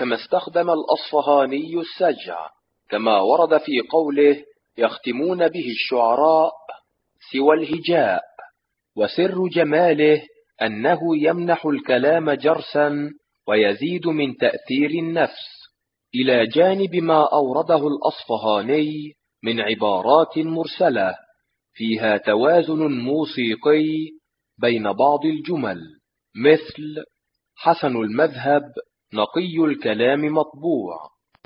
كما استخدم الأصفهاني السجع، كما ورد في قوله: يختمون به الشعراء سوى الهجاء. وسر جماله أنه يمنح الكلام جرسا ويزيد من تأثير النفس، إلى جانب ما أورده الأصفهاني من عبارات مرسلة فيها توازن موسيقي بين بعض الجمل، مثل: حسن المذهب نقي الكلام مطبوع،